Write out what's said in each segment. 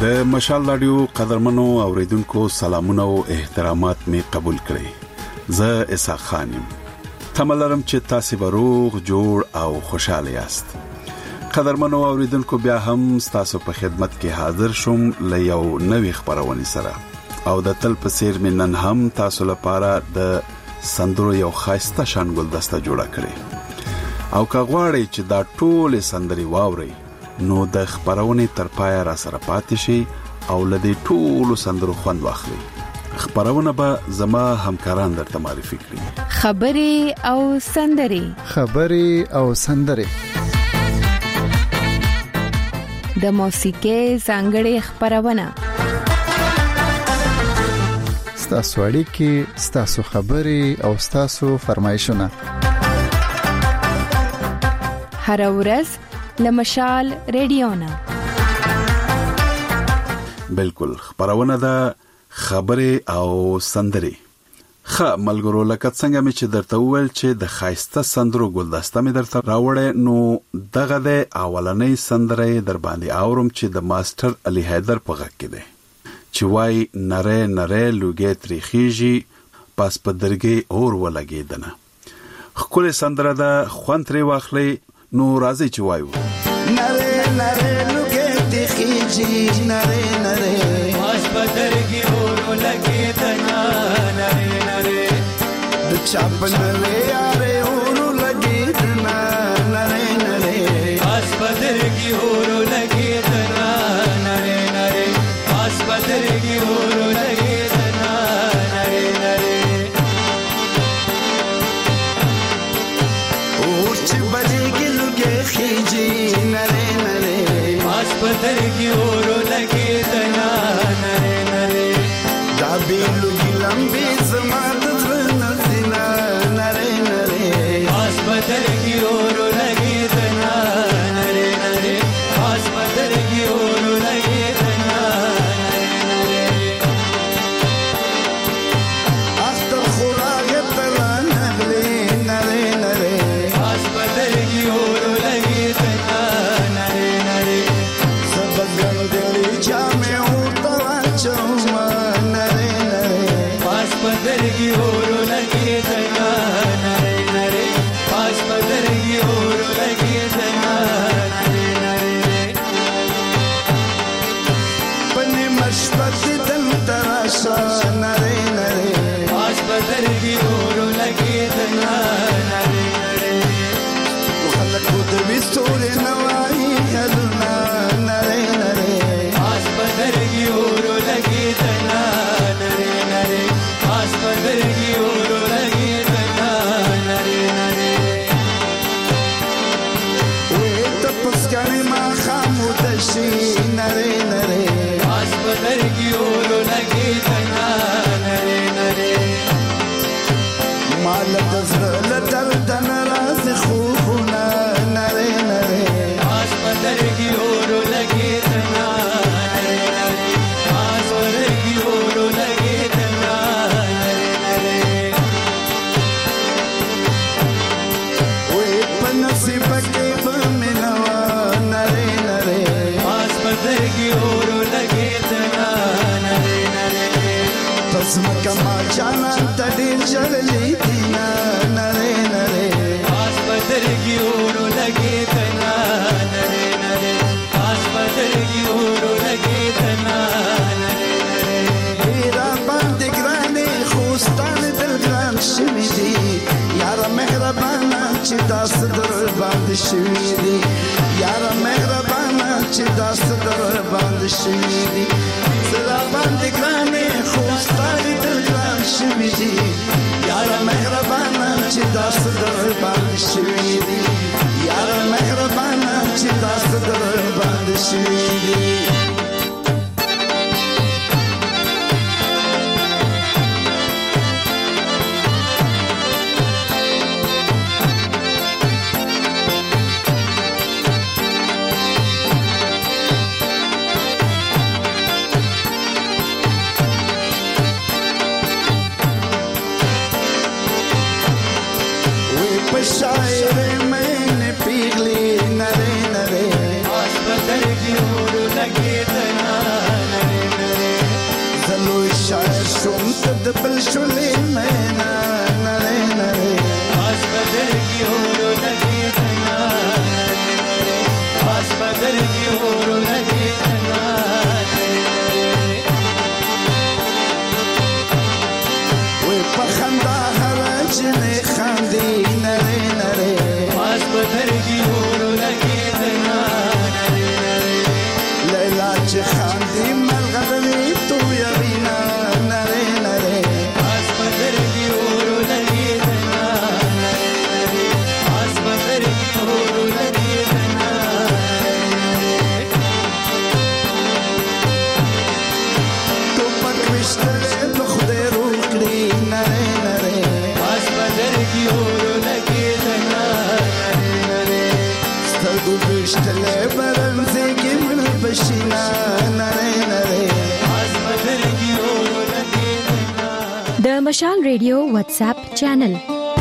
د مشال رادیو قدرمنو اوریدونکو سلامونه او احترامات می قبول کړئ. زه اسحاق خان یم. تملرم چې تاسو به روغ جوړ او خوشاله یاست. قدرمنو اوریدونکو بیا هم تاسو په خدمت کې حاضر شوم ل یو نوې خبرونه سره او د تل په سیر منن هم تاسو لپاره د سندرو یو خاصه شان ګلدسته جوړه کړې او کغواړی چې دا ټول سندري واوري نو د خبرونه تر پای را سره پاتې شي او لدې ټول سندرو خوند واخلي. خبرونه به زما همکاران درته معرفي کړي. خبري او سندري د موسیقي څنګه خبرونه ستاسو اړیکې، ستاسو خبري او ستاسو فرمایشونه هر ورځ لمشال رادیونا. بالکل خبرونه ده خبره او سندري. ملګرو لکه څنګه مې چې درته وویل چې د خاصه سندرو ګلدسته مې درته راوړې، نو دغه د اولنۍ سندره در باندې اورم چې د ماستر علي حیدر په غږ کې ده چې وای نره نره لوګي تریخیږي پس په درګي اور ولګیدنه. خپل سندره ده خوان تری واخلي. نو راځي چې وایو نره نره لوګي تریخیږي نره نره پس په درګي اور ولګیدنه نره نره د چاپن له یاره اور لګیدنه نره نره پس په درګي اور لګیدنه نره نره پس په درګي اور لګیدنه نره نره اور چې بلګي لوګي خيږي نره نره پس په درګي اور لګیدنه نره نره دا به لوګي لمبي زما د ځنه زنا نره نره پس په درګي اور لګیدنه نره نره پس په درګي اور لګیدنه نره نره اختر خوراګ تل نغلي نره نره پس په درګي اور لګیدنه نره نره سبق ګندلي جامه او تواچما نره نره پس په درګي اور لګیدنه نره نره پس په درګي اور لګیدنه نره نره پنه مشبت دل تراشا نره نره پس په درګي اور لګیدنه نره نره خلک د وستور نوای هلنا نره نره پس په درګي اور لګیدنه نره نره پس په درګي اور لګیدنه نره نره وې تپس کړي ما خاموش شي نره نره پس په درګي اور لګیدنه نره نره مال د زړه درد ناراض خوبونه نره نره پس په درګي اور لګیدنه نره نره پس په درګي اور لګیدنه نره نره وې په نصیب کې به منوا نره نره پس په درګي اور لګیدنه نره نره پس مکه ما جانا تډیر چللی دینا نره نره پس په درګي اور لګیدنه نره نره پس په درګي اور لګیدنه نره نره هیرا باندې ګرانې خوستان دل ګران شوي دي یار مهربانه چې داس در باندې شوي دي یار مهربانه چې داس در باندې شوي دي زړه باندې ګرانې خوستان دل ګران شوي دي یار مهربانه چې داس در باندې شوي دي یار مهربانه چې داس در باندې شوي دي शायर मैंने पिघली नरे नरे आस बदल की ओर लगे دبل شولې مینا نره نره پاس بدر کی اور لگے تنا پاس بدر کی اور لگے تنا وې پخندا هر جنې خاندي نره نره پاس بدر کی اور لگے تنا لیلا چې خاندي ملغلري تو یوینا نره نره پاس بدر کی اور لگے تنا پاس بدر کی اور لگے تنا تو پکوشتلې په خدای روکړي نره نره پاس بدر کی اور لگے تنا سترګو وشتلې برنځي کې مل بشینا نره نره پاس بدر کی اور لگے تنا د مشال ریډیو واتس اپ چینل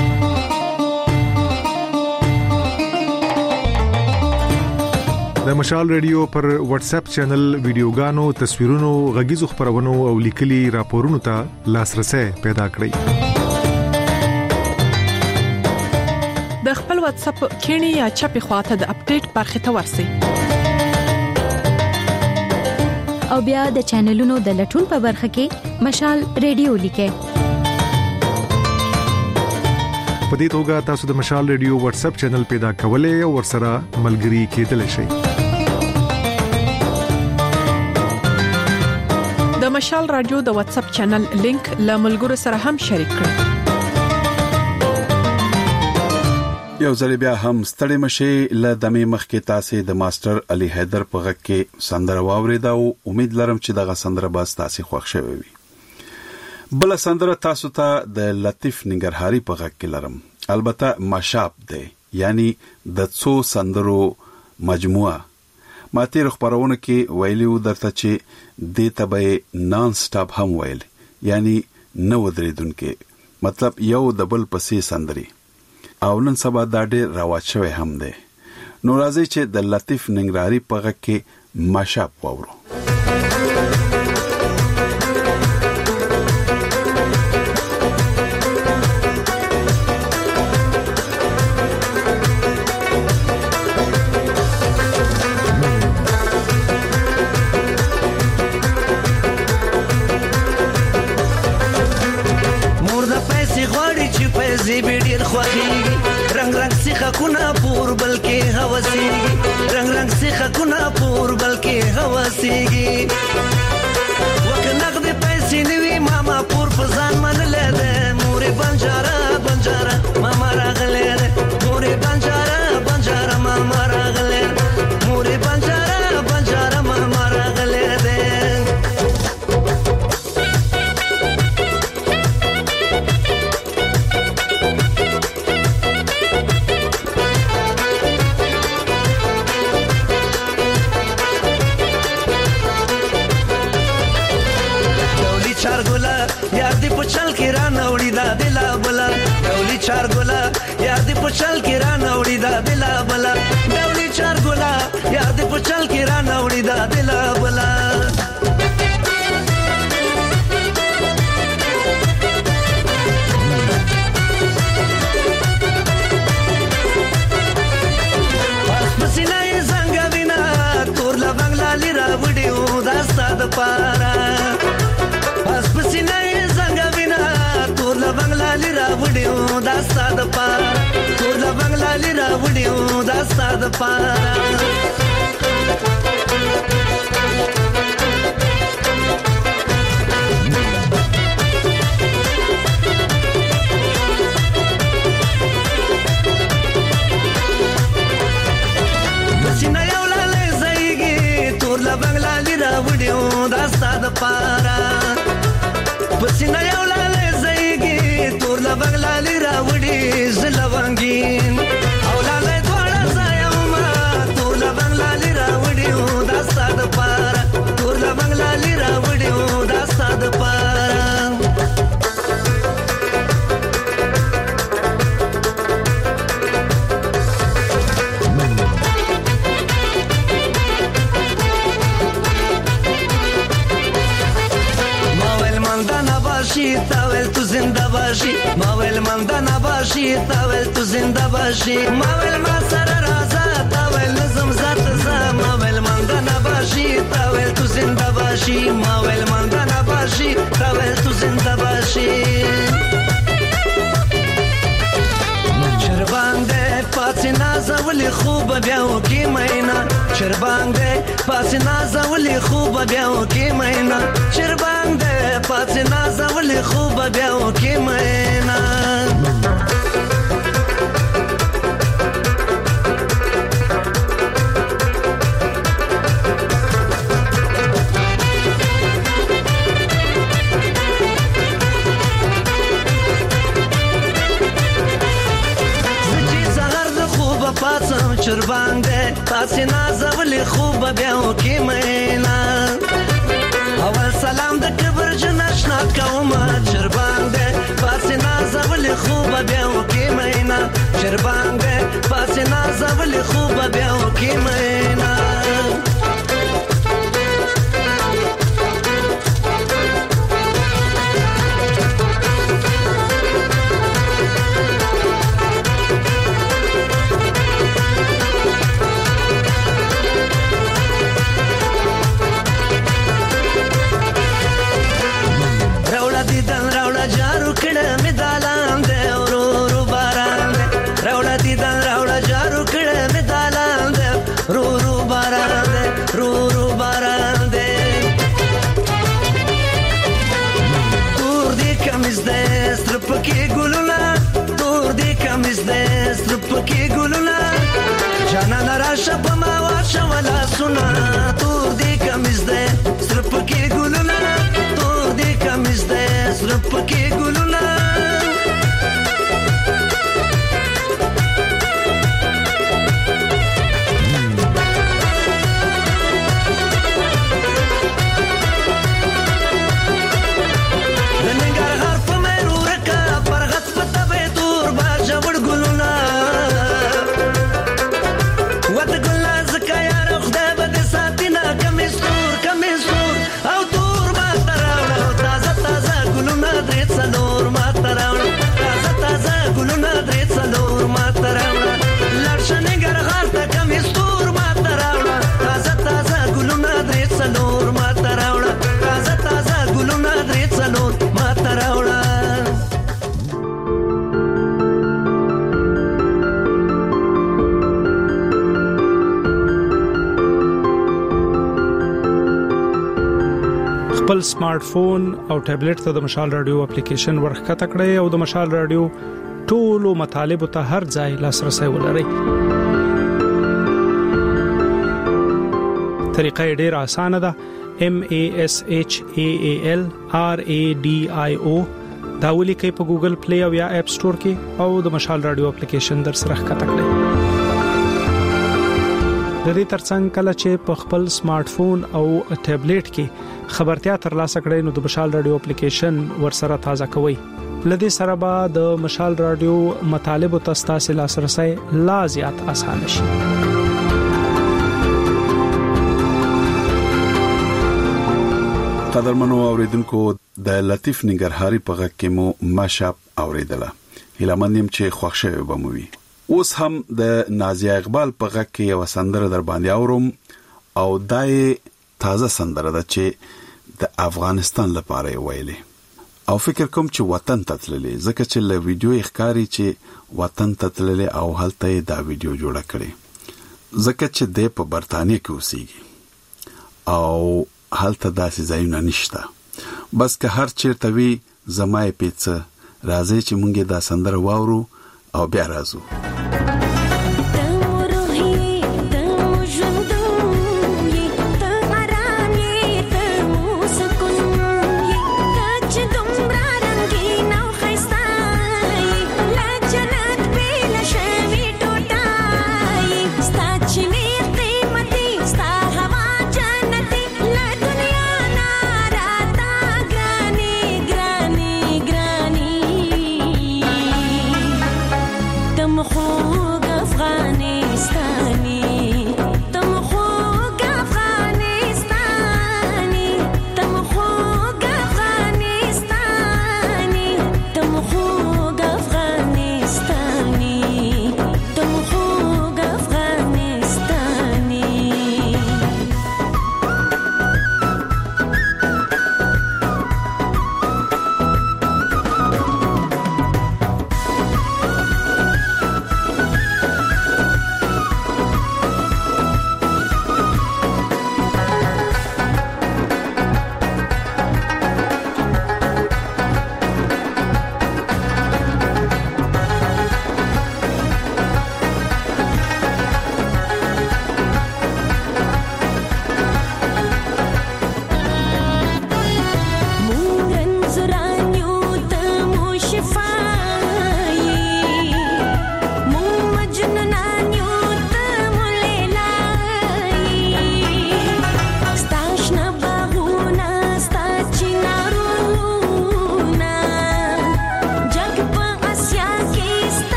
د مشال ریډیو پر واتس اپ چینل ویډیوګانو تصویرونو غږیزو خبرونو او لیکلي راپورونو ته لاسرسي پیدا کړئ د خپل واتس اپ کینی یا چپی خواته د اپډیټ برخه ته ورسی او بیا د چینلونو د لټون په برخه کې مشال ریډیو لیکه په دې توګه تاسو د مشال ریډیو واتس اپ چینل پیدا کولای او ورسره ملګري کېدلی شئ د مشال رادیو د واتس اپ چینل لینک له ملګرو سره هم شریک کړئ یو ځل بیا هم ستړي مشي ل دمه مخکې تاسو د ماستر علي حیدر په غږ کې سندره واوریدا او امید لرم چې دغه سندره به تاسو خوښ شوي وي بل سندره تاسو ته د لطیف ننګرهاري په غږ کې لرم البته ماشاپ دی یعنی د څو سندرو مجموعه ماته خبرونه کې ویلیو درته چې د تبه نان سټاپ هم ویل یعنی نو درېدونکو مطلب یو دبل پسې سندري او نن سبا دا ډېر رواج شوی هم دی نو راځي چې د لطیف ننګرهاري په غږ کې ماشاپ واورو رنگ رنگ سیخه کنا پور بلکې هوسیږي رنگ رنگ سیخه کنا پور بلکې هوسیږي وکه نقد پیسې نیوي ماما پور په ځان منلې ده مورې بنجاره بنجاره ماما راغلې ده مورې بنجاره بنجاره ماما راغلې مورې بنجاره بنجاره ماما راغلې ده چل کې را نوړی دا بلا بلا ډولي چار ګلا یاد په چل کې را نوړی دا بلا بلا ډولي چار ګلا یاد په چل کې را نوړی دا بلا بلا پسینه څنګه وینا تور لا بنگلا لرا وډیو دا ستاد پارا پسینه بنگلا لرا وډیو دا ستاد پارا ټول بنگلا لرا وډیو دا ستاد پارا پسینه یو لاله زېږي ټول بنگلا لرا وډیو دا ستاد پارا پسینه یو تور لا بنگلا لرا وډي زلوانګین او لاله دوړه زایما تور لا بنگلا لرا وډي دا ستاد پارا تور لا بنگلا لرا وډي دا ستاد پارا باشي ما ویل ماندا نه باشي تا ویل تو زنده باشي ما ویل ما سره رازه تا ویل نظم ذات ز ما ویل ماندا نه باشي تا ویل تو زنده باشي ما ویل ماندا نه باشي تا ویل تو زنده باشي چربانده پاتې نازولې خوب بیا وکي مینا چربانده پاتې نازولې خوب بیا وکي مینا چربانده پاتې نازولې خوب بیا وکي مینا پاتم چربانده پاتې نازولې خوب بیا وکي مینا اول سلام د کبر جناشنا کوم چربانده پاتې نازولې خوب بیا وکي مینا چربانده پاتې نازولې خوب بیا وکي مینا شپما واشه ولا سنا تور دې کمیز دې صرف کې ګلونه تور دې کمیز دې صرف کې ګلونه خپل سمارټ فون او ټابلیټ ته د مشال رادیو اپلیکیشن ورخته کړئ او د مشال رادیو ټولو مطالب ته هر ځای لاسرسي ولرئ. طریقه ډېره اسانه ده. MASHAALRADIO دا ولیکئ په ګوګل پلی او یا اپ سٹور کې او د مشال رادیو اپلیکیشن در سره ښکته کړئ. د دې ترڅنګ کله چې په خپل سمارټ فون او ټابلیټ کې خبرتیا ترلاسه کړئ نو د مشال رادیو اپلیکیشن ورسره تازه کوئ. لدې سره به د مشال رادیو مطالب او تاسو لاسرسي لا زیات آسان شي. قدرمنو اوریدونکو د لطیف نګرهاري په غږ کې مو ماشاپ اوریدله. هیلمنیم چې خوښ شوی بموي. اوس هم د نازیه اقبال په غږ کې یو سندره در باندې اورم او دای تازه سندره ده چې د افغانستان لپاره ویلې او فکر کوم چې وطن ته تللې ځکه چې له ویډیو ښکاری چې وطن ته تللې او هلته دا ویډیو جوړه کړې ځکه چې د په برتانیې کې اوسېږي او هلته داسې ځایونه نشته. بس که هر چیرته وي زمای پیڅه راځي چې مونږه دا سندره واورو او بیا راځو. مخو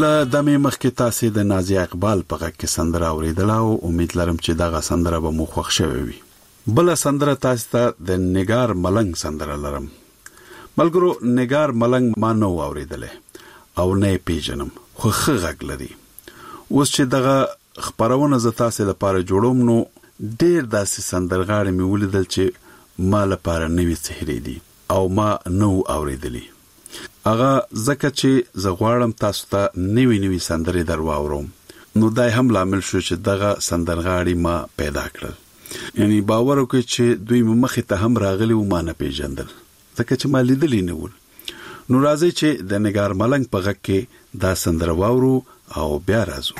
له دمه مخکې تاسو د نازیه اقبال په غږ کې سندره اوریدل او امید لرم چې دا سندره به مو خوښ شوي وي. بل سندره تاسو ته د نگار ملنګ سندره لرم. ملګرو نگار ملنګ ما نو اوریدل او نه پیژنم خو ښه غږ لري. اوس چې دغه خبرونه ز تاسو لپاره جوړوم نو ډېر داسې سندرغاړي مې ولیدل چې ما لپاره نوې څهرې دي او ما نو اوریدلې. هغه ځکه چې زه غواړم تاسو ته نوې سندرې درواورم نو دای هم لامل شو چې دغه سندرغاړي ما پیدا کړل. یعنی باور وکړئ چې دوی مخې ته هم راغلي و ما نه پیژندل ځکه چې ما لیدلې نه ول. نو راځي چې د نگار ملنګ په غږ کې دا سندره واورو او بیا راځو.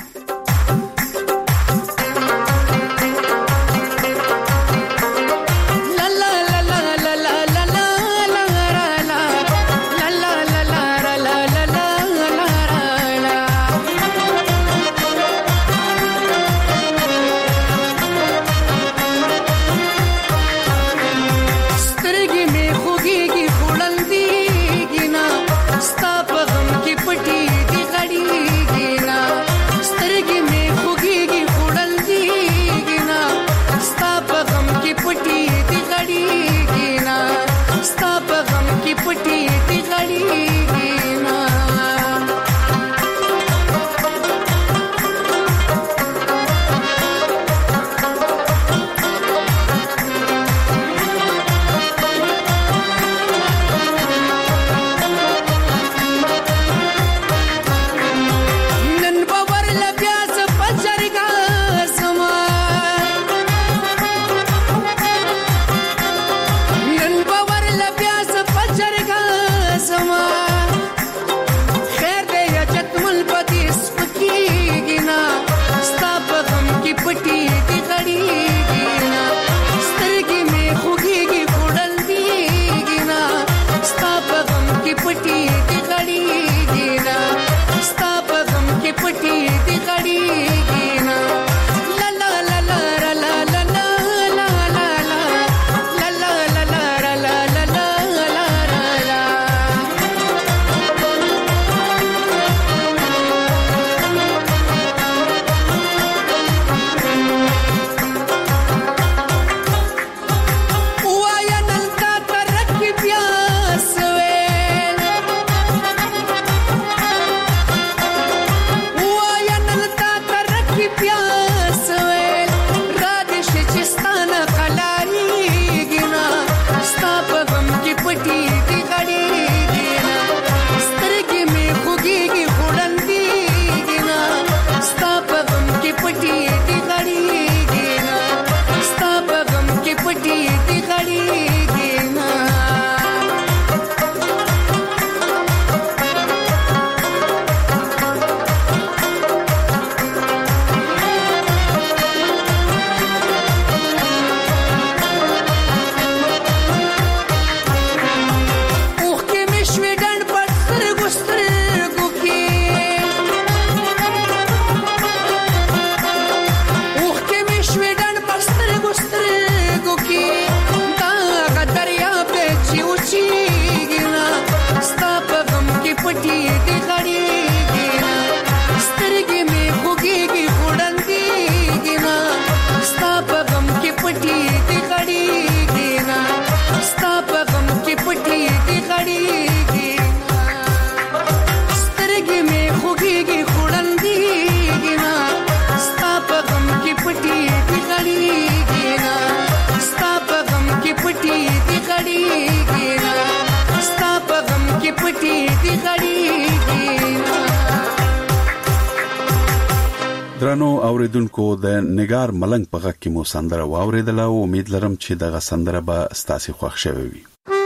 درنو اوریدونکو د نگار ملنګ په غږ کې مو سندره واوریدل او امید لرم چې دغه سندره به ستاسو خوښ شوي وي.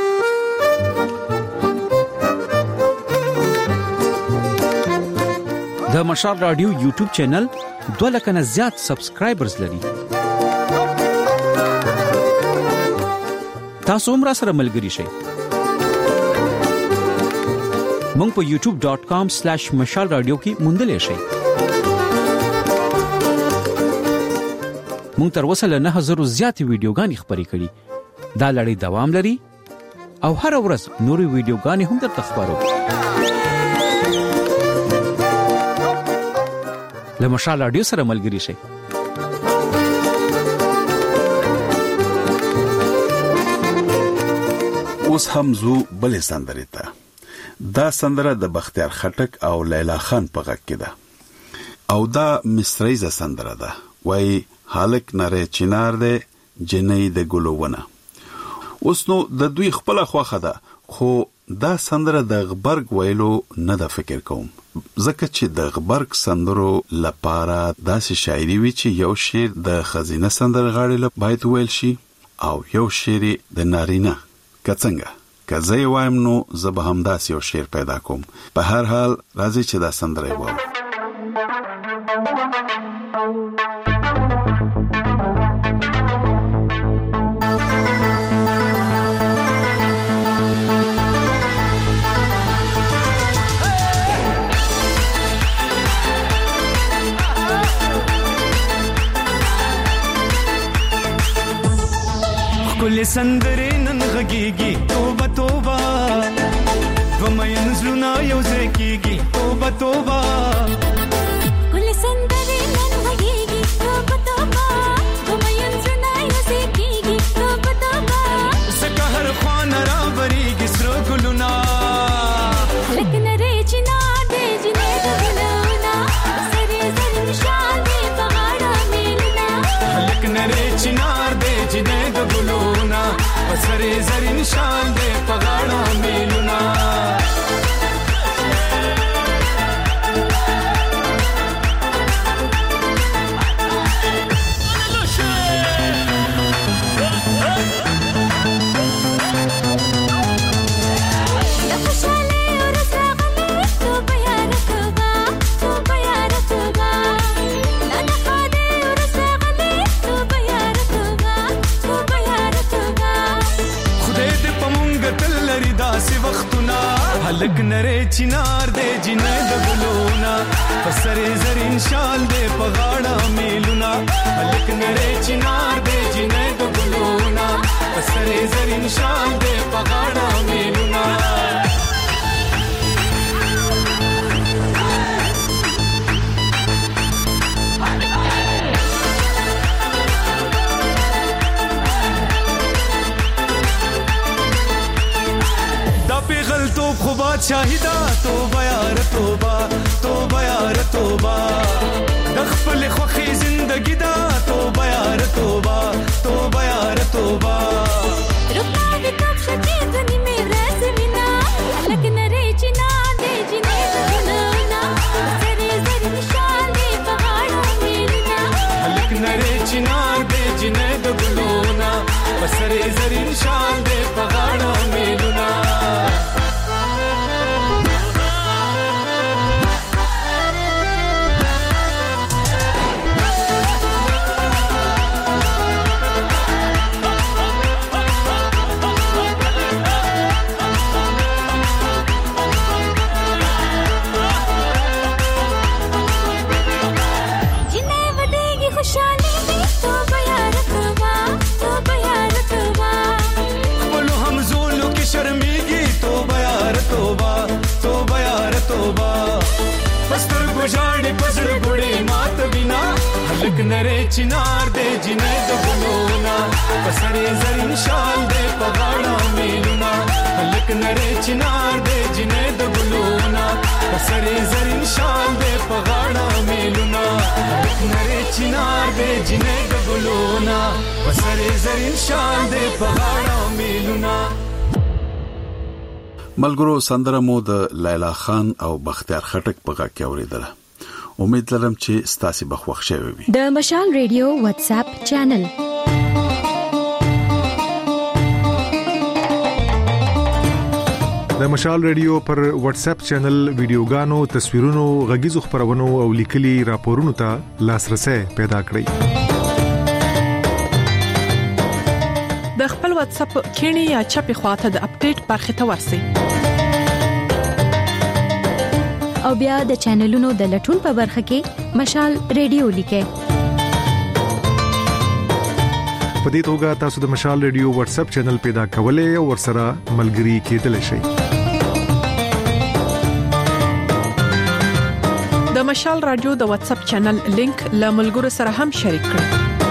د مشال رادیو یوټیوب چینل 2 لک نه زیات سبسکرایبرز لري. تاسو هم را سره ملګري شئ. مونږ په youtube.com/mashalradio کې موندلې شئ. مونږ تر اوسه له 9000 زیاتې ویډیوګانې خبرې کړې. دا لړۍ دوام لري او هر ورځ نورې ویډیوګانې هم درته خبرو. د مشال رادیو سره ملګري شئ. اوس هم زو بلې سندرې ته. دا سندره د بختیار خټک او لیلا خان په غږ کې ده او دا مصریزه سندره ده. وای حالک نره چنار ده جنې د ګلوونه. اوس نو د دوی خپل خوخه ده، خو دا سندره د غبرګ ویلو نه د فکر کوم، ځکه چې د غبرګ سندرو لپاره داسې شاعري وی چې یو شعر د خزینه سندرغاړي له باید ویل شي او یو شعر د نارینه. کڅنګه کزه وایم نو زه به هم داسې یو شعر پیدا کوم. په هر حال راځي چې دا سندره ووایم. کل سندره نن غږیږي توبه توبه ومین زلونا یو ځکیږي توبه توبه کل سندره نن غږیږي توبه توبه ومین زلونا یو ځکیږي توبه توبه زکه هر خوان را بریږي سر ګلونا لکه نری چنا دې جنې ګلونا سره زر نشان دې پهاړه میلنا لکه نری چنا دې جنې ګلونا سره زر نشان دې پهاړه میلنا هلک نره چنار دې جنې د ګلونا پسره زرین شال دې پغاړه میلونا هلک نره چنار دې جنې د ګلونا پسره زرین شال دې پغاړه میلونا خو بادشاہیدا توبه یار توبه توبه یار توبه د خپل خوخي زندگی دا توبه یار توبه توبه یار توبه رکا دې کب شتي ځنی مې رسمینا لکه نری چنا دې جنې ګلونا سره زر نشان دې پهاړه میلنا لکه نری چنا دې جنې ګلونا سره زر نشان دې پهاړه میلنا لک نره چنار دې جنې د ګلونا پسره زرین شال دې پغاړه میلونا لک نره چنار دې جنې د ګلونا پسره زرین شال دې پغاړه میلونا لک نره چنار دې جنې د ګلونا پسره زرین شال دې پغاړه میلونا. ملګرو سندره مو د لیلا خان او بختیار خټک په غږ کې اوریدله. امید لرم چې ستاسو بخښ شوي وي. د مشال ریډیو واتس اپ چینل د مشال ریډیو پر واتس اپ چینل ویډیوګانو، تصویرونو، غږیزو خبرونو او لیکلي راپورونو ته لاسرسي پیدا کړئ. د خپل واتس اپ کینی یا چپی خواته د اپډیټ برخه ته ورسئ او بیا د چینلونو د لټون په برخه کې مشال ریډیو لیکئ. په دې توګه تاسو د مشال ریډیو واتس اپ چینل پیدا کولای او ورسره ملګري کېدلی شئ. د مشال رادیو د واتس اپ چینل لینک له ملګرو سره هم شریک کړئ.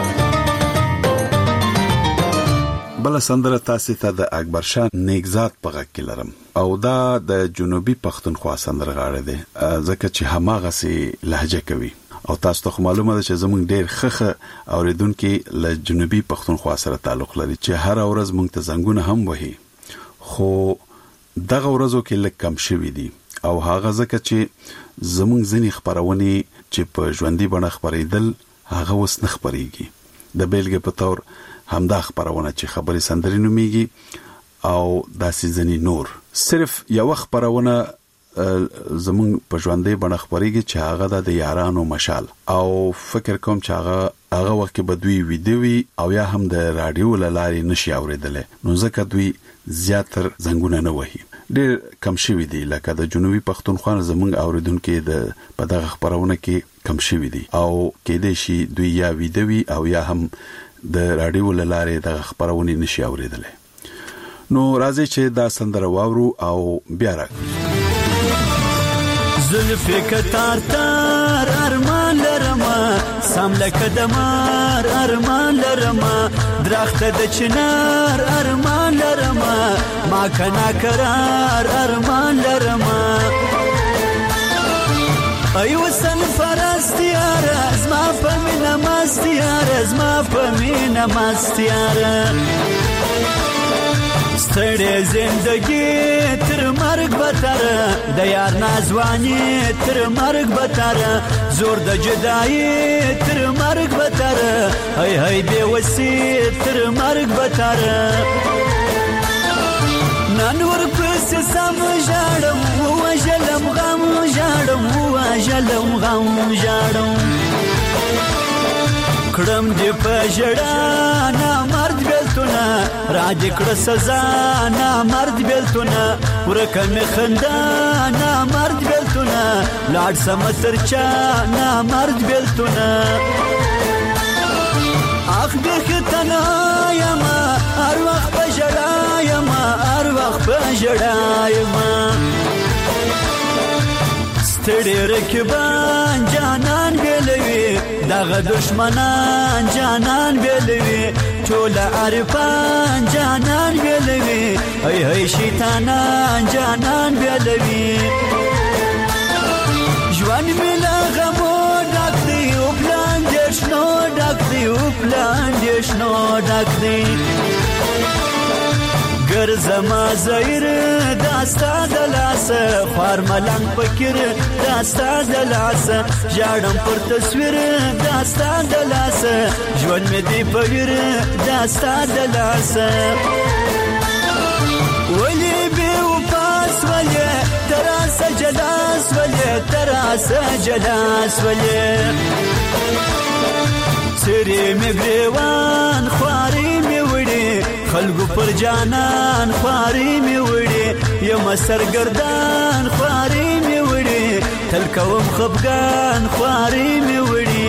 بل سندره تاسو ته د اکبر شاه نیکزاد په غږ کې لرم او دا د جنوبي پښتونخوا سندره غاړه ده ځکه چې هماغه سي لهجه کوي او تاسو ته معلومه ده چې زمونږ ډېر خخه اوریدونکو له جنوبي پښتونخوا سره تعلق لري چې هر ورځ مونږ ته زنګونه هم وهي خو دغه ورځو کې لږ کم شوي دي او هغه ځکه چې زمونږ ځینې خبرونه چې په ژوندۍ بڼه خبرېدل هغه وس نه خبريږي د بیلګې په تور همدا خبرونه چې خبري سندري نوميږي او داسې ځینې نور صرف یو خبرونه زمون په ژوندۍ بڼه خبريږي چې هغه د یارانو مشال او فکر کوم چې هغه وخت به دوی ویډیوي او یا هم د رادیو لاري نشي اوریدل نو ځکه دوی زیاتر زنګونه نه وهي ډېر کم شوي دي لکه د جنوبي پښتونخوا زمونږ اوریدونکو د په دغه خبرونه کې کم شوي دي او کې د شي دوی یا ویډیوي او یا هم د رادیو لاري د خبرونه نشي اوریدل نو راځي چې دا سندره واورو او بیا راځي زلفی کتار تار ارمان لرما سام لکه دمار ارمان لرما درخت د چنار ارمان لرما ما کنا قرار ارمان لرما ایو سن فرستیار ازما پمینه مستیار ازما پمینه مستیار ستړې زندگی تر مرګ بتر د یار نازوانی تر مرګ بتر زور د جدای تر مرګ بتر هی هی بے وسی تر مرګ بتر نن ور پس سم جاړم و جلم غم جاړم و جلم غم جاړم کړم دې په جړا نه مرد بیلتونه را دې کړ سزا نه مرد بیلتونه ورکه مې خندا نه مرد بیلتونه لاړ سم ترچا نه مرد بیلتونه اخ دې کتنا یما هر وخت په جړا یما هر وخت په جړا یما ستړي رکبان جانان بیلوي دغه دشمنان جانان بیلوي ټول عارفان جانان بیلوي هی هی شیطانان جانان بیلوي ژوند ملا غمو ډک دی او پلان دې شنو ډک دی او پلان دې شنو ډک دی گر زما زیر داستا دلاس خوار ملنگ فکر داستا دلاس جاڑم پر تصویر داستا دلاس جون میں دی پویر داستا دلاس ولی بی وپاس ولی تراس جلاس ولی تراس جلاس ولی سری می گریوان خواری می وڑی خلقو پر جانان خواری می وڑی یم سرگردان خواری می وڑی تلکوم خفگان خواری می وڑی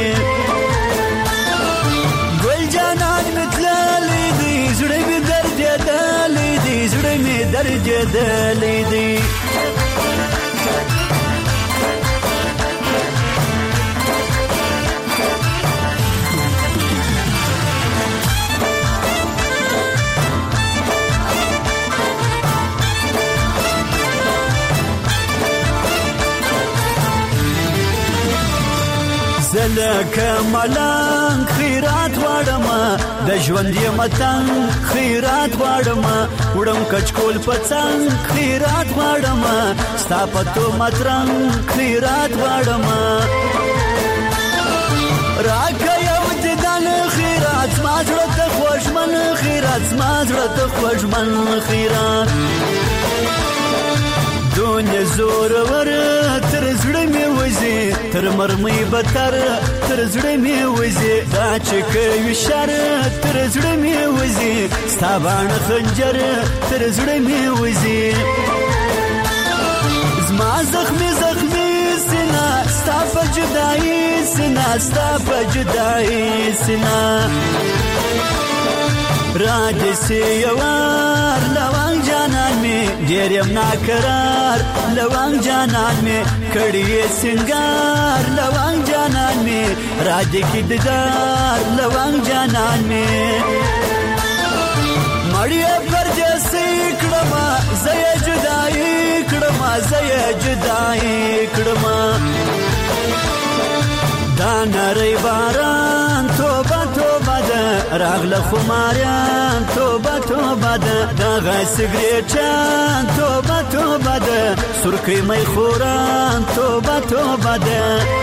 گل جانان متلالی دی زڑی می درد دالی دی زڑی می درد دالی دی زلک ملنګ خیرات واړم د ژوند یې متنګ خیرات واړم وړم کچکول پڅنګ خیرات واړم ستا پتو مترنګ خیرات واړم راکه یو ددن خیرات ما زړه ته خوشمن خیرات ما زړه ته خوشمن خیرات دنیا زور ور تر زړه می وځي تر مرمۍ بتر تر زړه می وځي دا چې کوي شر تر زړه می وځي ستابان خنجر تر زړه می وځي زما زخمي زخمي سنا ستا په جدایي سنا ستا په جدایي سنا را دې سي یوار لوان جانان می ډېر یم ناقرار لونګ جانان مې کړی سنگار لونګ جانان مې راج کې دګار لونګ جانان مې مړی پر جسې کړما زې جدای کړما زې جدای کړما دا نری باران توبه توبه ده راغله خماریان توبه توبه ده دغه سګریټان توبه توبه ده سرکې مې خوران توبه توبه ده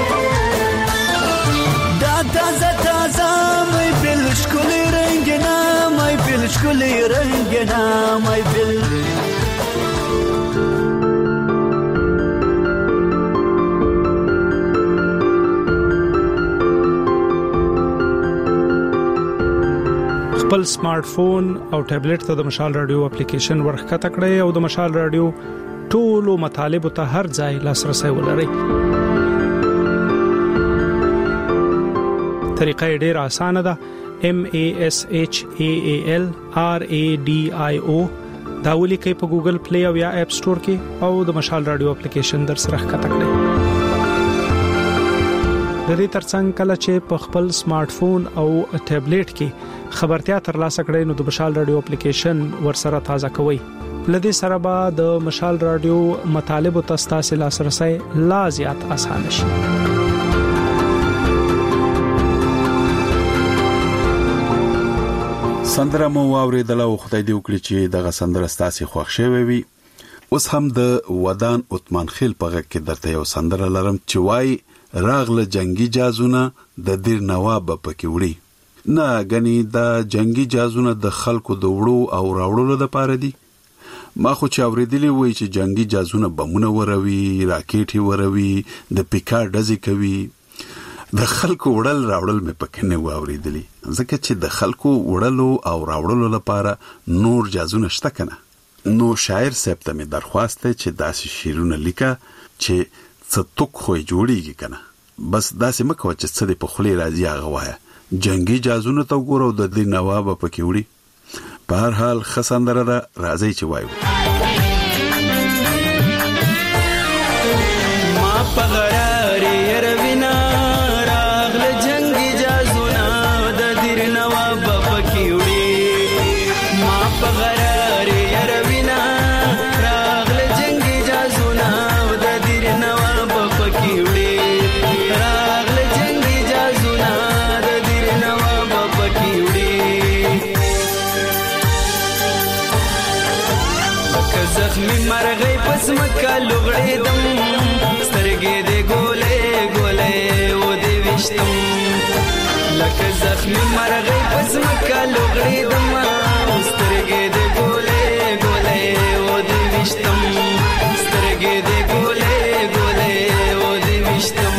دا تازه تازه مې بل شکلی رنگنا مې بل شکلی رنگنا مې بل خپل سمارټ فون او ټابلیټ ته د مشال رادیو اپلیکیشن ورخکته کړئ او د مشال رادیو ټولو مطالب ته هر ځای لاسرسي ولرئ. طریقه ډېره اسانه ده. MASHAALRADIO دا ولیکئ په ګوګل پلی او یا اپ سٹور کې او د مشال رادیو اپلیکیشن در سره ښکته کړئ. د دې ترڅنګ کله چې په خپل سمارټ فون او ټابلیټ کې خبرتیا ترلاسه کړئ نو د مشال رادیو اپلیکیشن ورسره تازه کوئ. لدې سره به د مشال رادیو مطالب او تاسو لاسرسي لا زیات اسانه شي. سندره مو واوریدل او خدای دې وکړي چې دغه سندره ستاسو خوښ شوي وي. اوس هم د ودان عثمان خیل په غږ کې درته یو سندره لرم چې وای راغله جنگي جازونه د دیر نواب پکې وړي. نه غني دا جنگي جازونه د خلکو د وړو او راوړلو لپاره دي. ما خو چې اوریدلی وای چې جنگي جازونه بمونه وروي راکټي وروي د پیکار ډزې کوي. د خلکو وړل راوړل مې پکې نه اوریدلی ځکه چې د خلکو وړلو او راوړلو لپاره نور جازونه شته کنه. نو شاعر صاحب ته مې درخواست چې داسې شعرونه لیکه چې څه توک خو جوړیږي کنه. بس داسې مکو چې څه د په خولي راځي هغه وایي. جنگي جازونه ته وګورو د دې نواب پکې وړي. په هر حال خسندره راځي چې وایو ما پغرار يروینا راغله جنگي جازونه د دیر نواب پکې وړي. ما پغرار يروینا راغله جنگي جازونه د دیر نواب پکې وړي. راغله جنگي جازونه د دیر نواب پکې وړي. زخمی مرغی پس مکه لغړې دم سترګې دې ګولې ګولې و دې وشتم. لکه زخمی مرغی پس مکه لغړې دم سترګې دې ګولې ګولې و دې وشتم. سترګې دې ګولې ګولې و دې وشتم.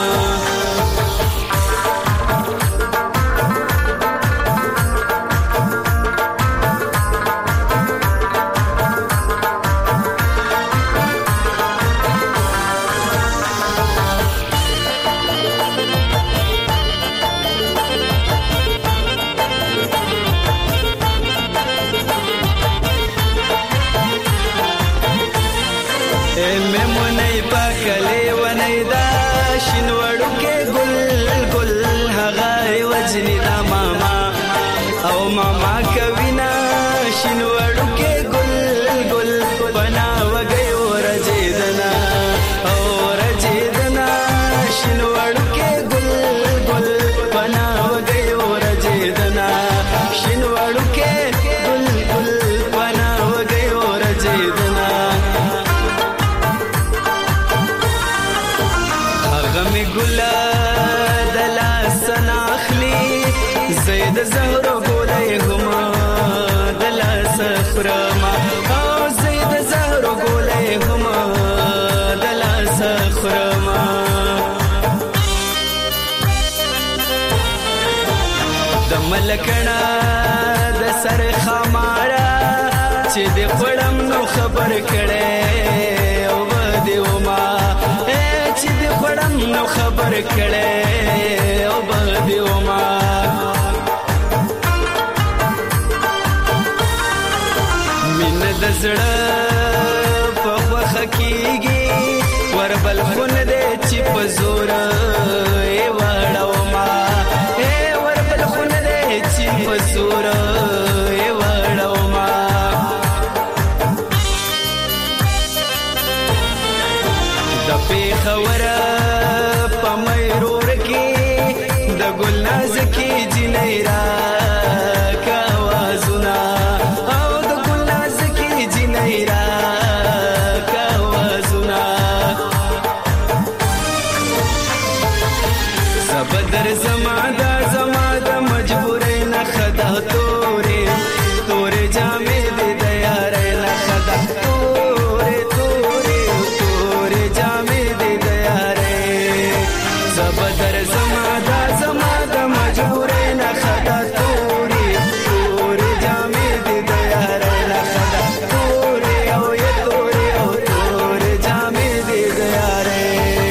ملکنا د سر خمارا چې د خړم نو خبر کړي او بده وما چې د خړم نو خبر کړي او بده وما. مين د زړه پزور ای وړو ما ای وربل خونه دې چې پزور ای وړو ما د پیښور په مېرور کې د ګلناز کې جنې را کاوازونه او د ګلناز کې جنې را کاوازونه زبدر زماده زماده مجبورې نه خدا تورې تورې جامې دې د یارې نه خدا تورې تورې تورې جامې دې د یارې زبدر زماده زماده مجبورې نه خدا تورې تورې جامې دې د یارې نه خدا تورې او یې تورې او تورې جامې دې د یارې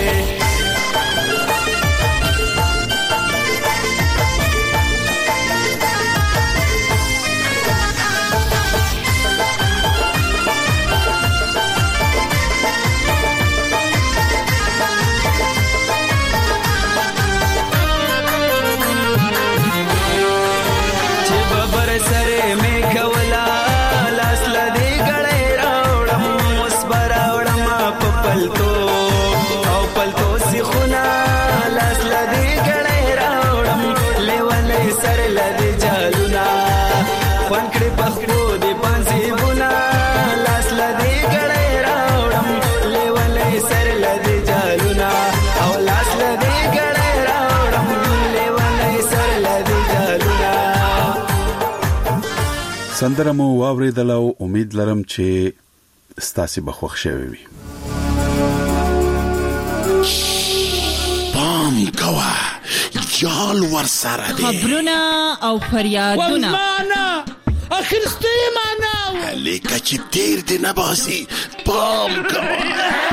سره می کولا لاس لدی غړې راوړم مصبر راوړم په پلتو او پلتو سی خونا لاس لدی غړې راوړم لیولې سر لدی جالونا فن کړې پخو دی پانسي بونا لاس لدی غړې راوړم لیولې سر لدی جالونا او لاس لدی غړې راوړم لیولې سر لدی جالونا سندره مو واوریدل او امید لرم چې ستاسو بخښ شوي وي پام کوه جال ور سره دي خبرونه او فریادونه ولمانه اخر ستیمانه لیکه چې تیر دی نه باسي پام کوه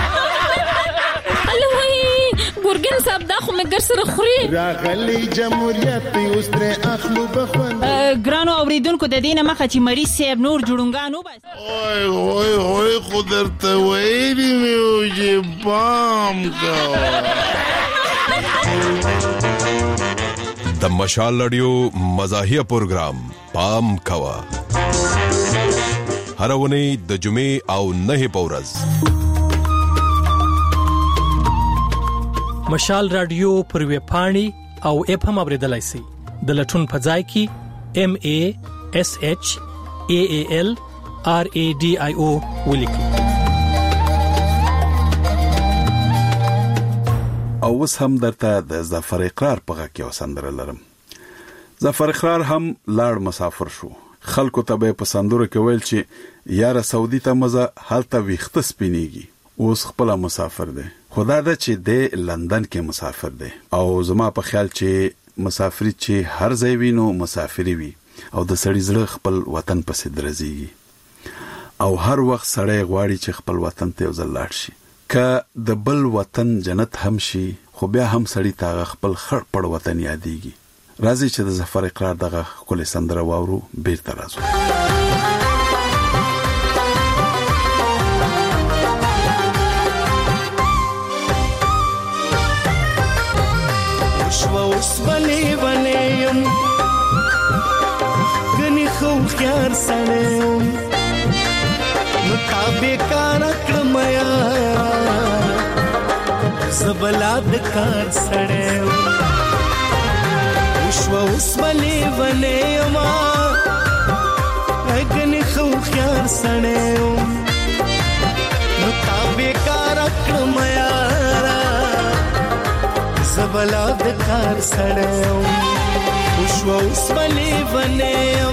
ګورګین صاحب دا خو مګر سره خوري راغلی جمهوریت اوس تر اخلو بخوند ګرانو اوریدونکو د دینه مخه چې مریض صاحب نور جوړونګانو بس اوه قدرت ویلی میو چې پام کوه د مشال رادیو مزاحیه پروگرام پام کوه هر ونی د جمعې او نه پورز مشال رادیو پر وی پاڼي او اپ هم اوریدلای شي د لټون په ځای کې MASHALRADIO ولیکي او اوس هم درته د ظفر اقرار په غږ کې وسندره لرم ظفر اقرار هم لاړ مسافر شو خلکو ته به پسندوره کول چې یاره سعودي ته مزه حالته ویخته سپینیږي اوس خپل مسافر دی خدا دا چې د لندن کې مسافر دی او زما په خیال چې مسافری چې هر ځای وینو مسافری وي او د سړي زړه خپل وطن پسې درځي او هر وخت سړی غواړي چې خپل وطن ته ځل لاړ شي که د بل وطن جنت هم شي خو بیا هم سړی ته خپل خړ پړ وطن یادېږي راځي چې د ظفر اقرار دغه کله سندره واورو بیرته راځو اوس ولې ولې يم غني خو خيار سنم نو تابې کار کړم یا زبلاد کار سړم اوس ولې ولې يم غني خو خيار سنم نو تابې کار کړم یا زبلاد کار سړم خوشو اوس ولې ونیم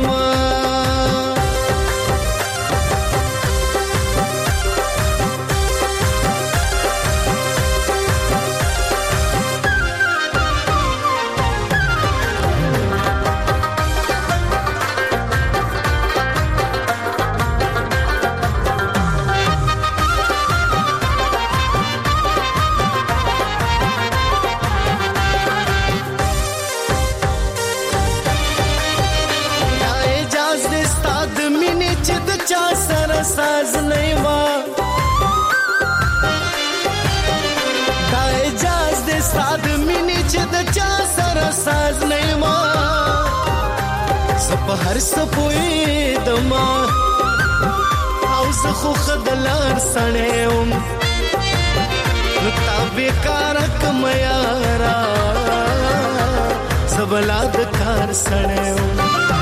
साज नहीं वा दाए जाज هر سپوي دما او زخو خدلار سنم نتا بیکار کم یارا زبلاد کار سنم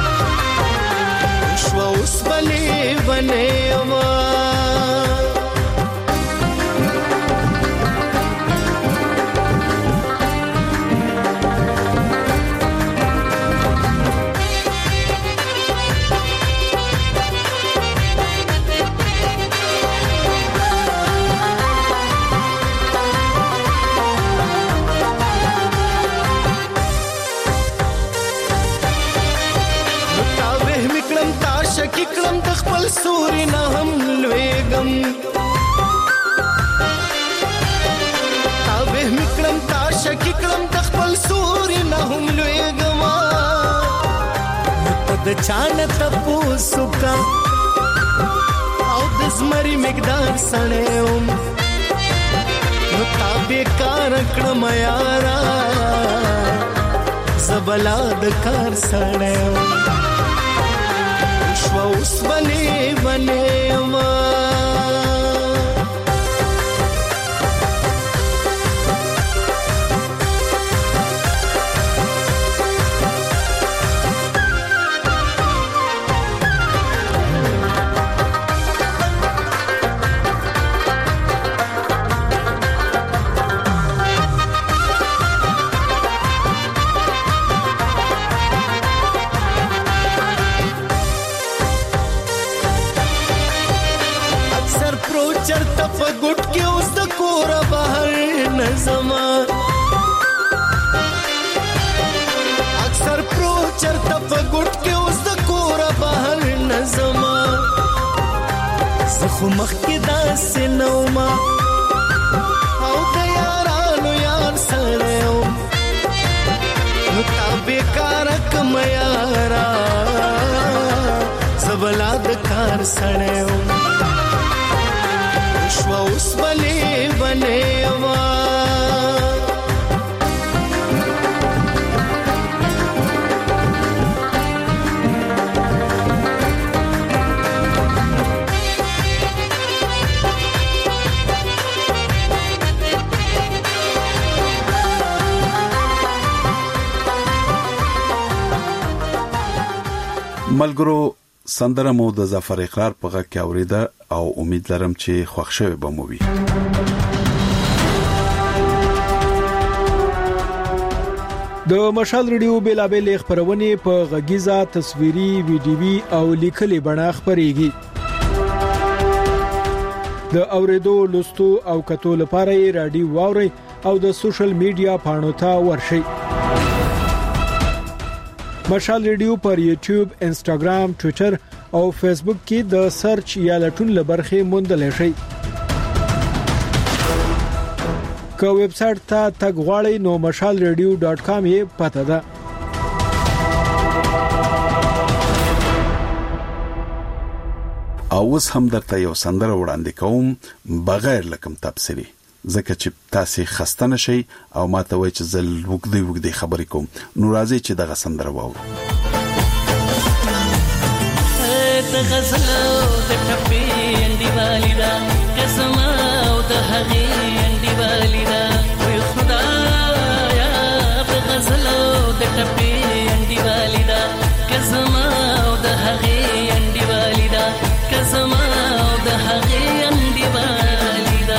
شو اوس بلی بنه کلم د خپل سوري نه هم لويګم تابه میکلم تاشه کلم د خپل سوري نه هم لويګم د چان تپو سوکا او د زمري مقدار سنم نو تابه کار کړم یارا زبلا د کار سنم اوس بنه بنه ما چرته په ګټ کې اوس د کور بهر نظم اکثر پرو چرته په ګټ کې اوس د کور بهر نظم زخه مخ کې داسې نوما او د یارانو یار سره نو تابې کار کم یارا زبلا د کار سره شو اوس بلی بنه ما ملګرو سندره مو د ظفر اقرار په غږ کې اوریده او امید لرم چې خوښ شوي به مو وي. د مشال ریډیو بیلابل خبرونه په غږیزه تصویري ویډیوي او لیکلي بڼه خبريږي. د اوریدو لوستو او کتو لپاره رادیو واوري او د سوشل میډیا پاڼو ته ورشئ. مشال ریډیو پر یوټیوب، انسټاګرام، ټوئیټر او فیسبوک کې د سرچ یا لټون لبرخه موندل شي. که ویب سټ ته تګ غواړئ نو mashalradio.com یې پته ده. اوس هم درته یو سندره وړاندې کوم بغیر لکم تبصری ځکه چې تاسو خسته نشئ او ماته وای چې زل وګدي خبرې کوم نو راځي چې دغه سندره واورو. د غزل او د ټپې انډي والیدا قسم او د هغې انډي والیدا وي خدایا د غزل او د ټپې انډي والیدا قسم او د هغې انډي والیدا قسم او د هغې انډي والیدا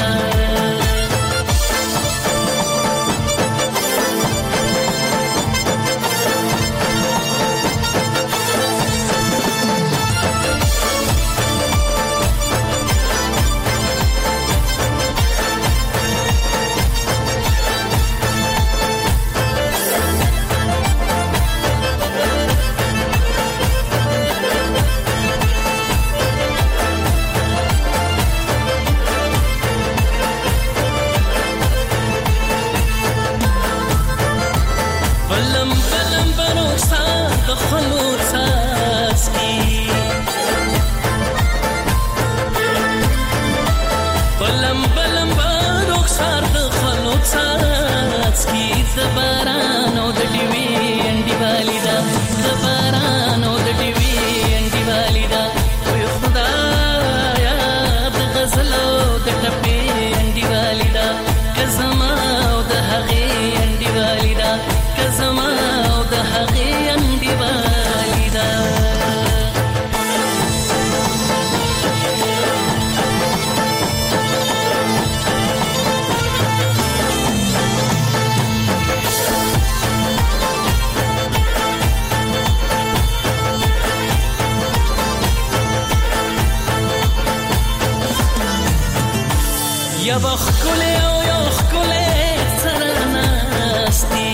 یا بخکله او یا خکله سرناستی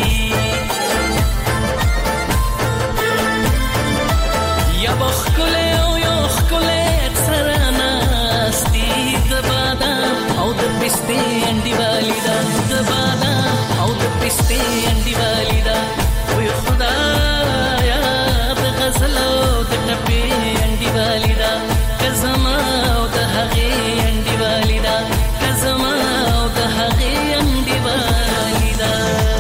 یا بخکله او یا خکله سرناستی د بادام او د پسته انډي والیدا د بادام او د پسته انډي والیدا وي خدایا د غزل او د ټپې انډي والیدا کزما او د هغې انډي والیدا کزما او د هغې انډي والیدا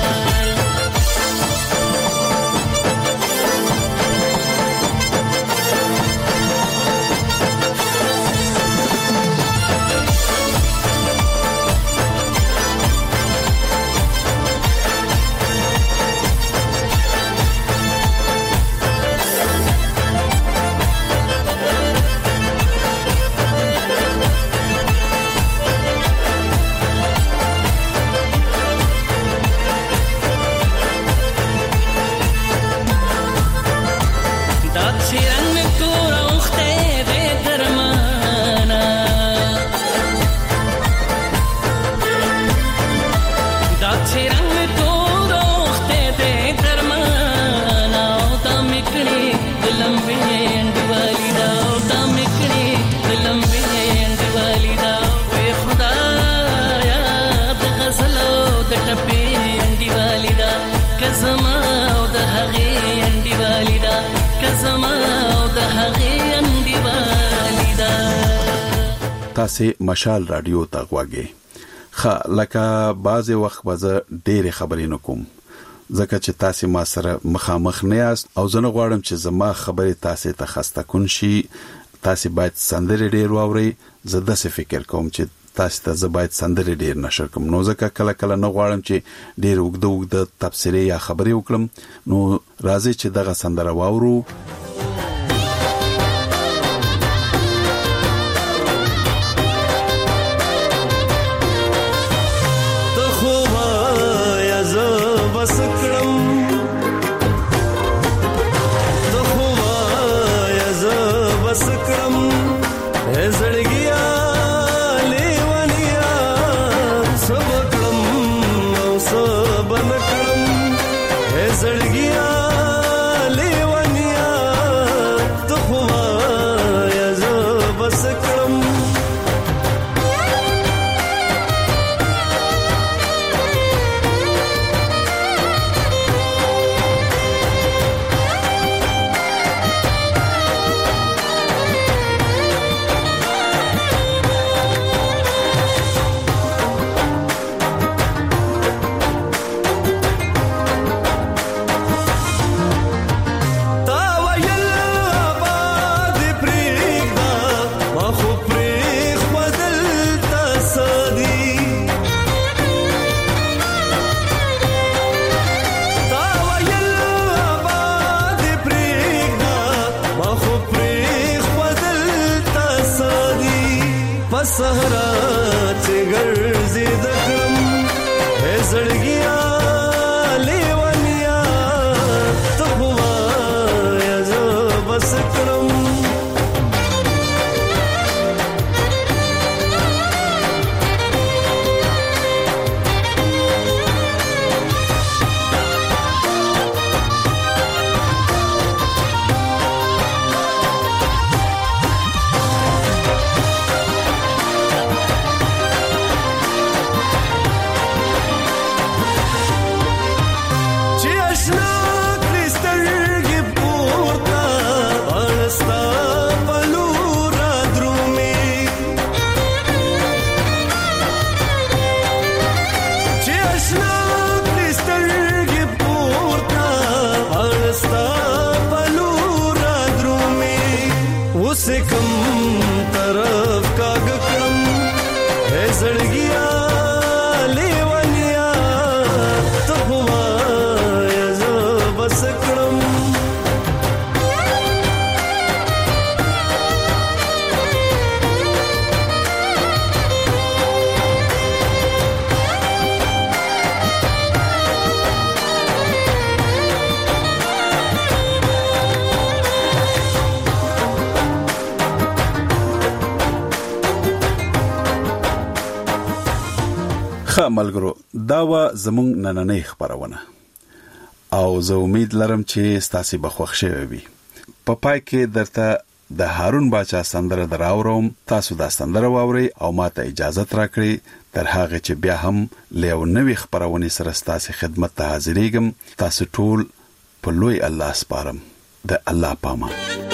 تاسې مشال رادیو ته غواګئ. لکه بعضې وخت به زه ډېرې خبرې نه کوم ځکه چې تاسې ما سره مخامخ نه یاست او زه نه غواړم چې زما خبرې تاسې ته خسته کن شي. تاسې باید سندرې ډېر واورئ. زه داسې فکر کوم چې تاسې ته زه باید سندرې ډېر نشر کوم نو ځکه کله کله نه غواړم چې ډېر اوږده تبصرې یا خبرې وکړم. نو راځئ چې دغه سندره واورو. سهرا چې ګرځي د کړم هې زړګیا لیونیا ته هوا یا زه بس کړم خاملګرو دا و زموږ نننۍ خبرونه او زه امید لرم چې تاسو به خوښ شوي وي. په پای کې درته د هارون باچا سندره دراوروم. تاسو دا سندره واورئ او ماته اجازه راکړئ تر هغه چې بیا هم له نوې خبرونه سره تاسو خدمت ته حاضرېږم. تاسو ټول په لوی الله سپارم. د الله پامان.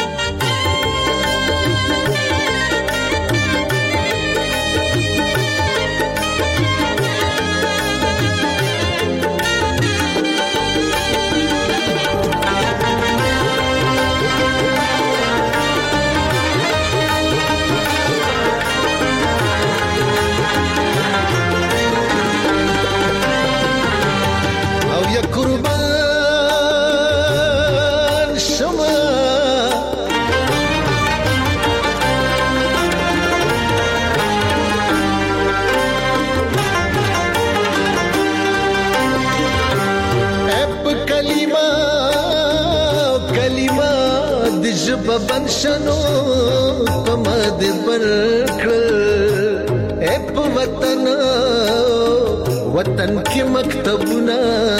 بنشنو پمد برکل اپ وطن کی مکتبنا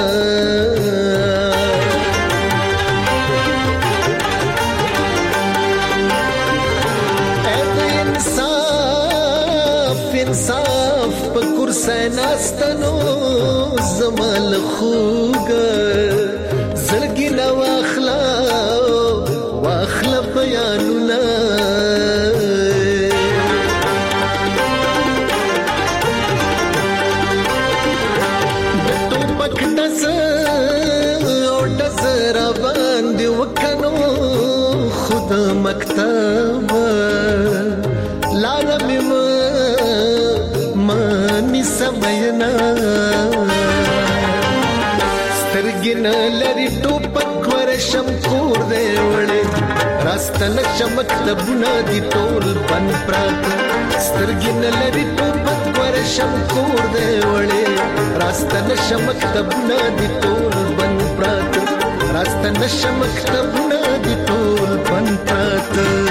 انصاف پکر سیناستنو زمال خوګ زړګي نو واخلا بیانونا تو پکدس او دزر باندې وکنو خود مکتب لارم مانی سمینا سترګن لري ټوپک ورشم کور دی وړي راستنه چمک تبونه دي ټول بن پرات سترګن لري ټوپک ورشم کور دی وړي راستنه چمک تبونه دي ټول بن پرات راستنه چمک تبونه دي ټول بن پرات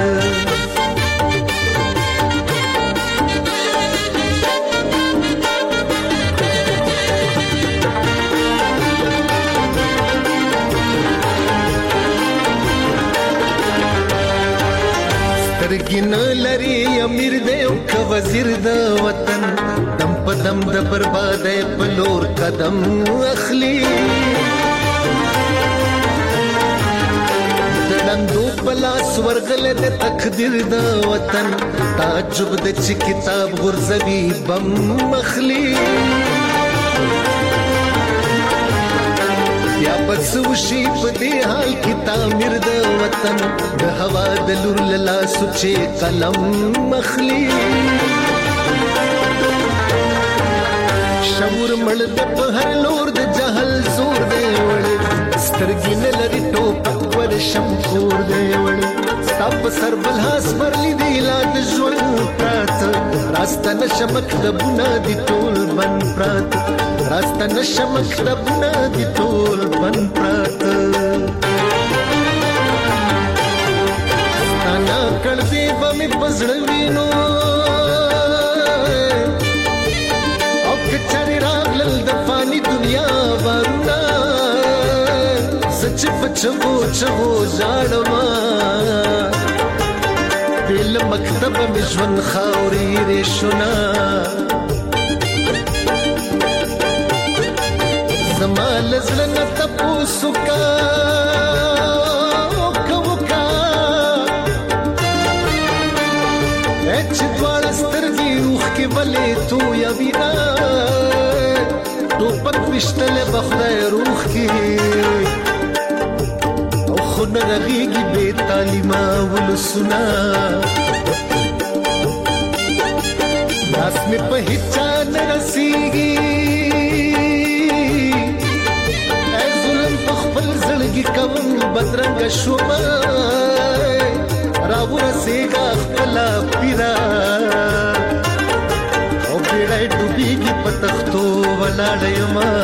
سترګین لري امیر دی او ک وزیر د وطن دم په دم د بربادۍ په لور قدم اخلي دلندو پلاس ورغله د تقدیر د وطن تعجب د چ کتاب غرزوی بم مخلي یا بس وشي په دې حال کې تعمیر د وطن د هوا د لور لاله سوچې قلم مخلي شعور مړ د په هر لور د جهل زور دی وړي سترګې نه لري ټوپک ورشم کور دی وړي ستاپ سر بلهاس ورلی دی لا د ژوند پرات راستنه شمک د بنا دی ټول بن پرات راستنه شمک د بنا دی ټول بن پرات ستانا کړ دی بمې پزړوینو او کچاري راغلل د فانی دنیا ورنا سچ پچو چغو زړما بل مکتب مشون خاوري رشنا زمال زلن تپوسو کا کوکا اچ دوالسترګي روح کې ولې تو یا وینا ټوپک پښتله بخدای روح کې او خو نه رغيږي به تعلیمه ولسنا لاس می په هیڅ نه رسیږي کوم بدرنګ شوما راو رسېګا خپل پیرا او پیړای ډوبېږي په تختو ولاړ یما